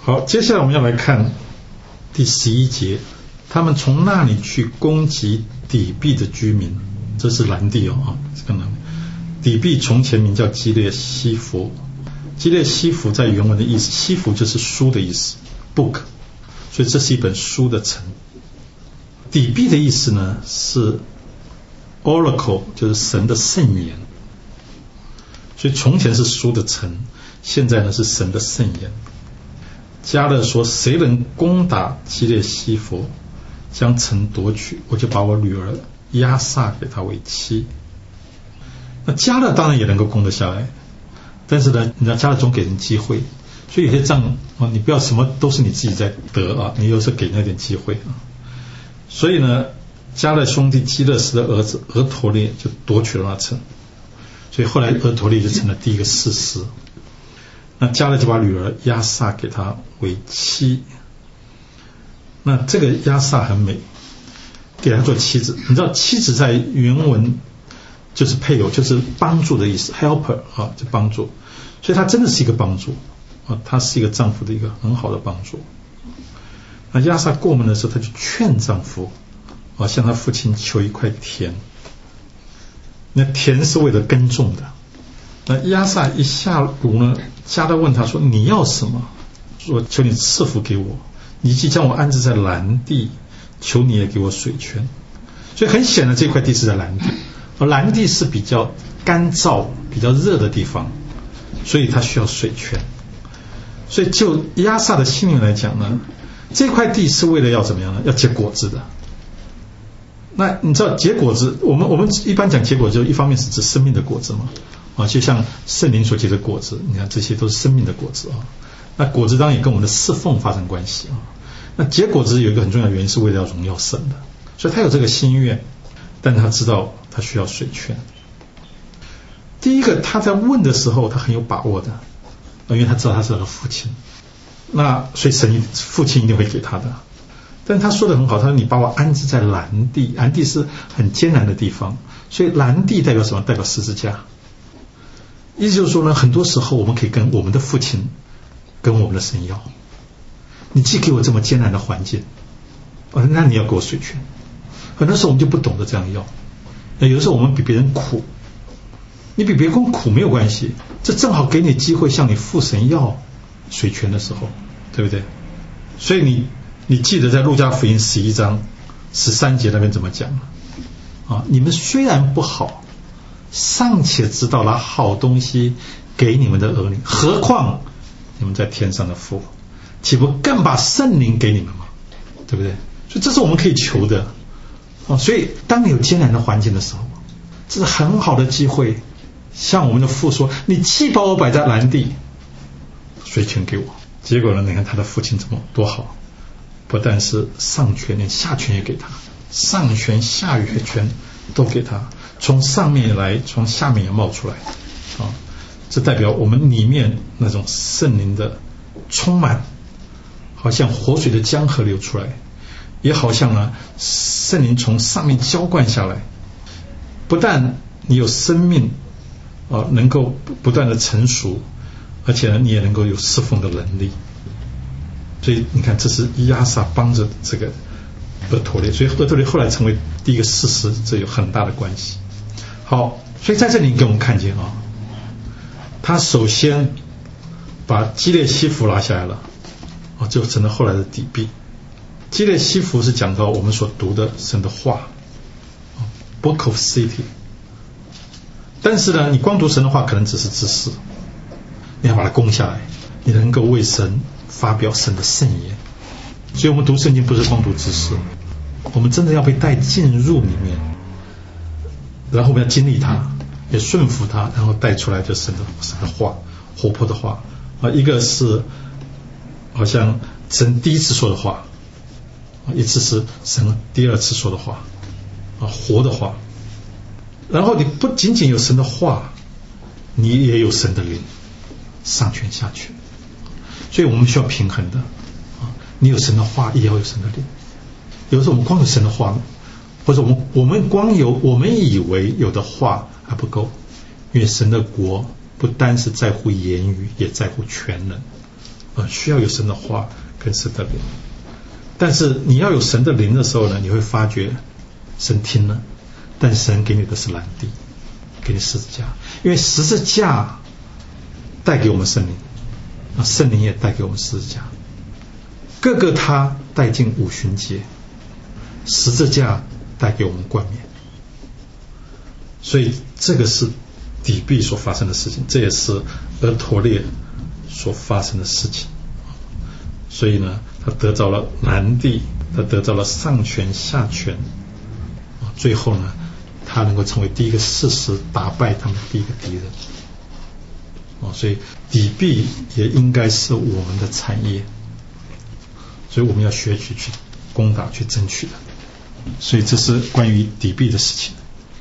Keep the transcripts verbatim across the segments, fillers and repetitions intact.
好，接下来我们要来看第十一节，他们从那里去攻击底壁的居民，这是兰地哦，这个底壁从前名叫基列西弗，基列西弗在原文的意思，西弗就是书的意思 book， 所以这是一本书的城。底壁的意思呢是 oracle， 就是神的圣言，所以从前是书的城，现在呢是神的圣言。迦勒说，谁能攻打基列西弗，将城夺取，我就把我女儿押撒给他为妻。那迦勒当然也能够攻得下来，但是呢，你知道迦勒总给人机会，所以有些仗啊，你不要什么都是你自己在得啊，你有时候给那点机会啊。所以呢，迦勒兄弟基勒斯的儿子俄陀列就夺取了那城，所以后来俄陀列就成了第一个士师。那迦勒就把女儿押撒给他为妻。那这个押撒很美，给他做妻子。你知道妻子在原文就是配偶，就是帮助的意思 helper 啊，就帮助，所以他真的是一个帮助啊，他是一个丈夫的一个很好的帮助。那押撒过门的时候，他就劝丈夫啊，向他父亲求一块田。那田是为了耕种的。那押撒一下炉呢，迦勒问他说，你要什么？说，求你赐福给我，你既将我安置在蓝地，求你也给我水泉。所以很显然这块地是在蓝地，而蓝地是比较干燥比较热的地方，所以它需要水泉。所以就押撒的心灵来讲呢，这块地是为了要怎么样呢？要结果子的。那你知道结果子，我们我们一般讲结果子，一方面是指生命的果子嘛，啊，就像圣灵所结的果子，你看这些都是生命的果子啊。那果子当然也跟我们的侍奉发生关系啊。那结果子有一个很重要的原因，是为了要荣耀神的，所以他有这个心愿，但他知道他需要水泉。第一个，他在问的时候他很有把握的，因为他知道他是他的父亲，那所以神父亲一定会给他的。但他说的很好，他说你把我安置在蓝地，蓝地是很艰难的地方，所以蓝地代表什么？代表十字架。意思就是说呢，很多时候我们可以跟我们的父亲跟我们的神要，你既给我这么艰难的环境，那你要给我水泉。很多时候我们就不懂得这样要，那有的时候我们比别人苦，你比别人苦没有关系，这正好给你机会向你父神要水泉的时候，对不对？所以你你记得在路加福音十一章十三节那边怎么讲啊？你们虽然不好，尚且知道拿好东西给你们的儿女，何况你们在天上的父，岂不更把圣灵给你们吗？对不对？所以这是我们可以求的啊。所以当你有艰难的环境的时候，这是很好的机会，向我们的父说，你既把我摆在蓝地，水泉给我。结果呢，你看他的父亲怎么多好，不但是上泉，连下泉也给他，上泉下泉都给他，从上面来，从下面也冒出来啊！这代表我们里面那种圣灵的充满，好像活水的江河流出来，也好像呢圣灵从上面浇灌下来。不但你有生命啊，能够不断的成熟，而且呢你也能够有侍奉的能力。所以你看，这是押撒帮着这个俄陀列，所以俄陀列后来成为第一个士师，这有很大的关系。好，所以在这里给我们看见啊，他首先把基列西弗拿下来了啊，就成了后来的底壁。基列西弗是讲到我们所读的神的话 Book of City， 但是呢，你光读神的话可能只是知识，你要把它攻下来，你能够为神发表神的圣言。所以我们读圣经不是光读知识，我们真的要被带进入里面，然后我们要经历它，也顺服它，然后带出来就神的神的话，活泼的话啊。一个是好像神第一次说的话，一次是神第二次说的话啊，活的话。然后你不仅仅有神的话，你也有神的灵，上权下权。所以我们需要平衡的啊，你有神的话，也要有神的灵。有时候我们光有神的话，或者我们我们光有我们以为有的话还不够，因为神的国不单是在乎言语，也在乎全能啊，需要有神的话跟神的灵。但是你要有神的灵的时候呢，你会发觉神听了，但神给你的是蓝地，给你十字架，因为十字架带给我们圣灵，啊，圣灵也带给我们十字架，各个他带进五旬节，十字架带给我们冠冕。所以这个是底壁所发生的事情，这也是俄陀列所发生的事情。所以呢，他得着了南地，他得着了上权下权，最后呢，他能够成为第一个事实，打败他们第一个敌人。所以底壁也应该是我们的产业，所以我们要学习去攻打，去争取的。所以这是关于底壁的事情。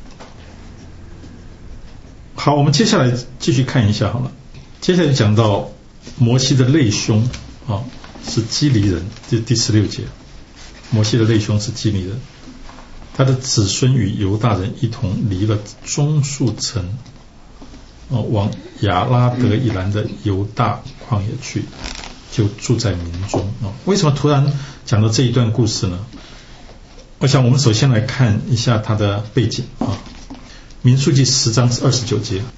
好，我们接下来继续看一下好了。接下来讲到摩西的类兄啊，是基利人，这第十六节。摩西的类兄是基利人，他的子孙与犹大人一同离了棕树城，啊，往亚拉德以南的犹大旷野去，就住在民中啊。为什么突然讲到这一段故事呢？我想我们首先来看一下他的背景啊。民数记十章二十九节，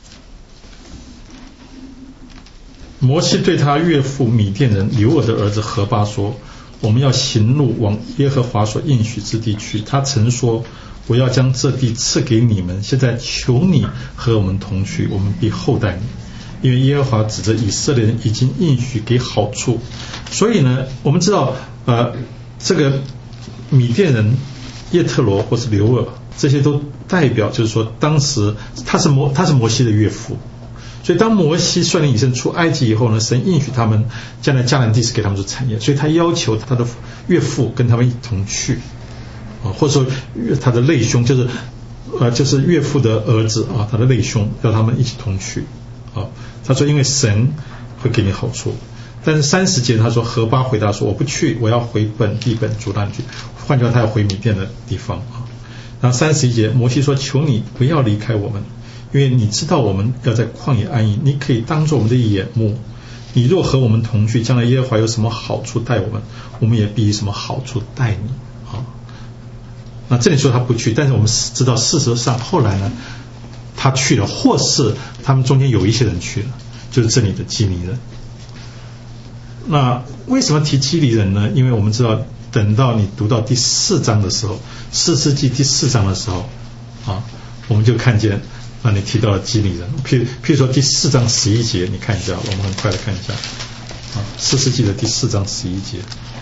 摩西对他岳父米甸人流珥的儿子何巴说：我们要行路往耶和华所应许之地去。他曾说：我要将这地赐给你们，现在求你和我们同去，我们必厚待你，因为耶和华指着以色列人已经应许给好处。所以呢，我们知道呃，这个米甸人叶特罗或是流珥，这些都代表就是说当时他是摩他是摩西的岳父，所以当摩西率领以色列人出埃及以后呢，神应许他们将来迦南地是给他们做产业，所以他要求他的岳父跟他们一同去啊，或者说他的类兄就是呃就是岳父的儿子啊，他的类兄要他们一起同去啊。他说因为神会给你好处。但是三十节他说何巴回答说：我不去，我要回本地本族那里去。换句话，他要回米甸的地方啊。然后三十一节摩西说：求你不要离开我们，因为你知道我们要在旷野安营，你可以当作我们的眼目，你若和我们同去，将来耶和华有什么好处待我们，我们也必以什么好处待你啊。那这里说他不去，但是我们知道事实上后来呢，他去了，或是他们中间有一些人去了，就是这里的基尼人。那为什么提基利人呢？因为我们知道等到你读到第四章的时候，士师记第四章的时候啊，我们就看见那你提到了基利人。譬如譬如说第四章十一节，你看一下，我们很快的看一下啊，士师记的第四章十一节，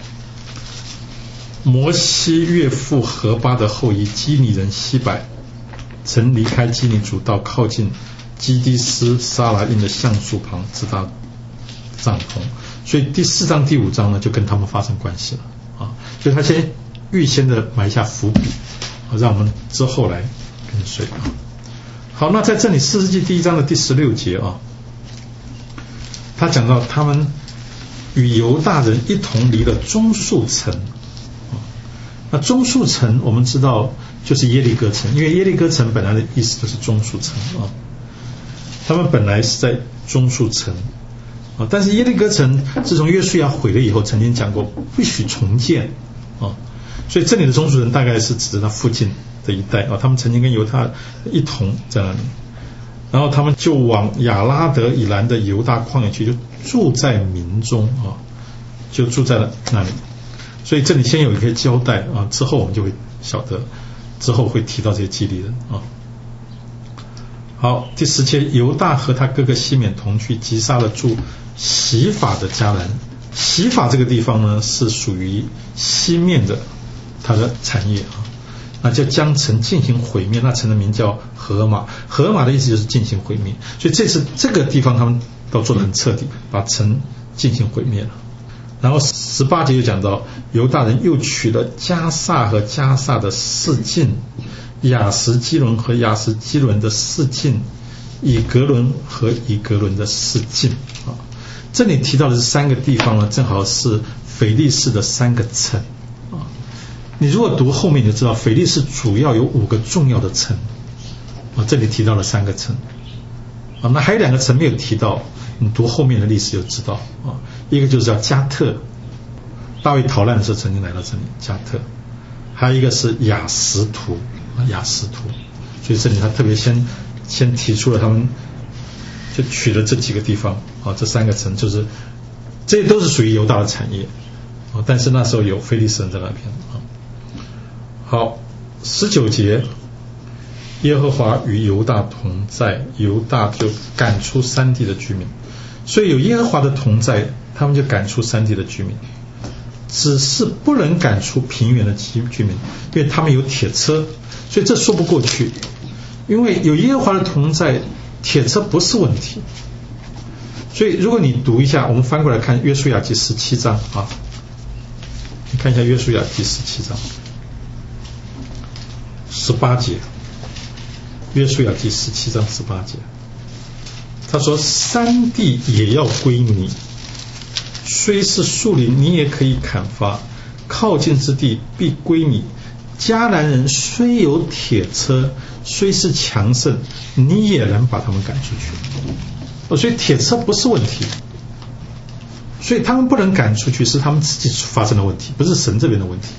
摩西岳父何巴的后裔基利人西百，曾离开基尼族到靠近基低斯沙拉因的橡树旁支搭帐篷。所以第四章第五章呢，就跟他们发生关系了啊。所以他先预先的埋下伏笔，啊，让我们之后来跟随啊。好，那在这里士师记第一章的第十六节啊，他讲到他们与犹大人一同离了棕树城啊。那棕树城我们知道就是耶利哥城，因为耶利哥城本来的意思就是棕树城啊。他们本来是在棕树城。啊，但是耶利哥城自从约书亚毁了以后，曾经讲过不许重建啊，所以这里的棕树人大概是指着他附近的一带啊，他们曾经跟犹大一同在那里，然后他们就往亚拉德以南的犹大旷野去，就住在民中啊，就住在了那里。所以这里先有一个交代啊，之后我们就会晓得，之后会提到这些基利人啊。好，第十节，犹大和他哥哥西缅同去，击杀了住洗法的迦南。洗法这个地方呢，是属于西面的它的产业啊，那就将城进行毁灭。那城的名叫何玛，何玛的意思就是进行毁灭。所以这次这个地方他们都做得很彻底，把城进行毁灭了。然后十八节就讲到犹大人又取了加萨和加萨的四境，雅什基伦和雅什基伦的四境，以格伦和以格伦的四境啊。这里提到的这三个地方呢，正好是腓力士的三个城啊。你如果读后面你就知道，腓力士主要有五个重要的城啊，这里提到了三个城啊，那还有两个城没有提到，你读后面的历史就知道啊。 一个就是叫加特，大卫逃难的时候曾经来到这里，加特，还有一个是雅什图，雅什图，所以这里他特别先先提出了他们就取了这几个地方啊，这三个城就是这些都是属于犹大的产业啊，但是那时候有非利士人在那边啊。好，十九节，耶和华与犹大同在，犹大就赶出山地的居民，所以有耶和华的同在，他们就赶出山地的居民，只是不能赶出平原的居民，因为他们有铁车，所以这说不过去。因为有耶和华的同在，铁车不是问题。所以如果你读一下，我们翻过来看约书亚记十七章啊，你看一下约书亚记十七章十八节，约书亚记十七章十八节，他说山地也要归你，虽是树林你也可以砍伐，靠近之地必归你。迦南人虽有铁车，虽是强盛，你也能把他们赶出去。所以铁车不是问题，所以他们不能赶出去是他们自己发生的问题，不是神这边的问题。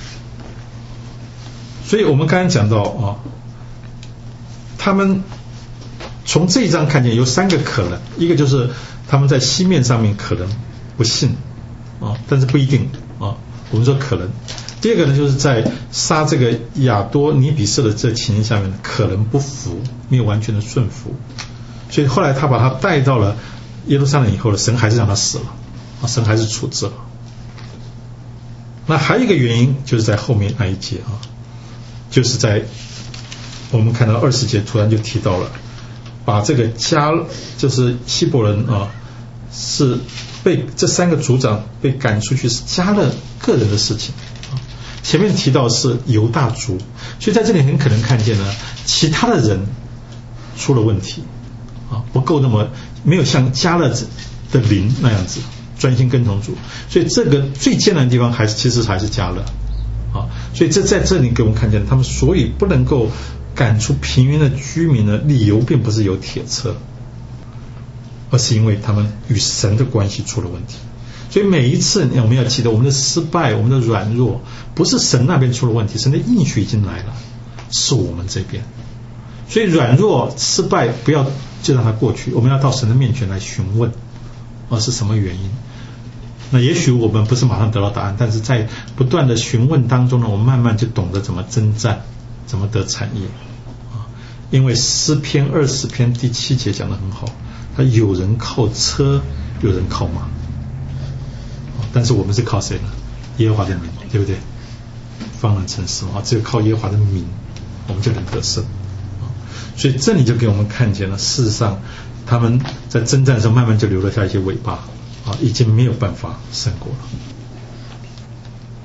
所以我们刚才讲到啊，他们从这一章看见有三个可能，一个就是他们在西面上面可能不信啊，但是不一定啊，我们说可能。第二个呢，就是在杀这个亚多尼比色的这情形下面，可能不服，没有完全的顺服，所以后来他把他带到了耶路撒冷以后呢，神还是让他死了啊，神还是处置了。那还有一个原因就是在后面那一节啊，就是在我们看到二十节突然就提到了，把这个加就是希伯人啊，是被这三个族长被赶出去，是加勒个人的事情。前面提到是犹大族，所以在这里很可能看见呢，其他的人出了问题啊，不够那么没有像加勒的灵那样子专心跟从主，所以这个最艰难的地方还是其实还是加勒啊，所以这在这里给我们看见，他们所以不能够赶出平原的居民呢，理由并不是有铁车，而是因为他们与神的关系出了问题。所以每一次我们要记得，我们的失败，我们的软弱，不是神那边出了问题，神的应许已经来了，是我们这边。所以软弱失败不要就让它过去，我们要到神的面前来询问，而是什么原因。那也许我们不是马上得到答案，但是在不断的询问当中呢，我们慢慢就懂得怎么征战，怎么得产业啊。因为诗篇二十篇第七节讲得很好，他有人靠车，有人靠马，但是我们是靠谁呢？耶和华的名，对不对？方能成事啊，只有靠耶和华的名，我们就能得胜啊。所以这里就给我们看见了，事实上他们在征战的时候，慢慢就留了下一些尾巴啊，已经没有办法胜过了。